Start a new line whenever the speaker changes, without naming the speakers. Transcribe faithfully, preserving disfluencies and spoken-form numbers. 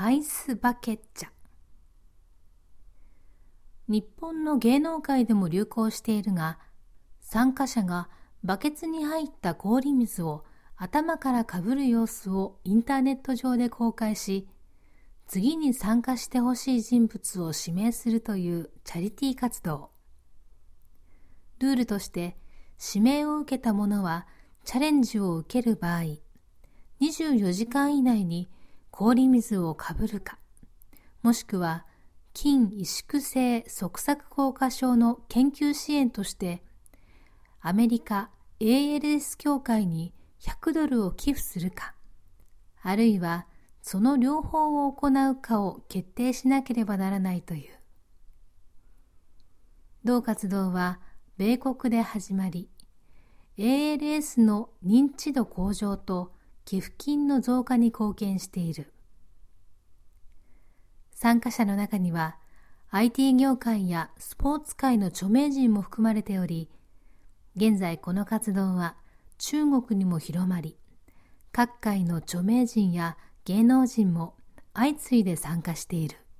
アイスバケッチャ。日本の芸能界でも流行しているが、参加者がバケツに入った氷水を頭からかぶる様子をインターネット上で公開し、次に参加してほしい人物を指名するというチャリティー活動。ルールとして、指名を受けた者はチャレンジを受ける場合、にじゅうよじかん以内に氷水をかぶるか、もしくは筋萎縮性側索硬化症の研究支援として、アメリカ エーエルエス 協会にひゃくドルを寄付するか、あるいはその両方を行うかを決定しなければならないという。同活動は米国で始まり、エーエルエス の認知度向上と寄付金の増加に貢献している。参加者の中には アイティー 業界やスポーツ界の著名人も含まれており、現在この活動は中国にも広まり、各界の著名人や芸能人も相次いで参加している。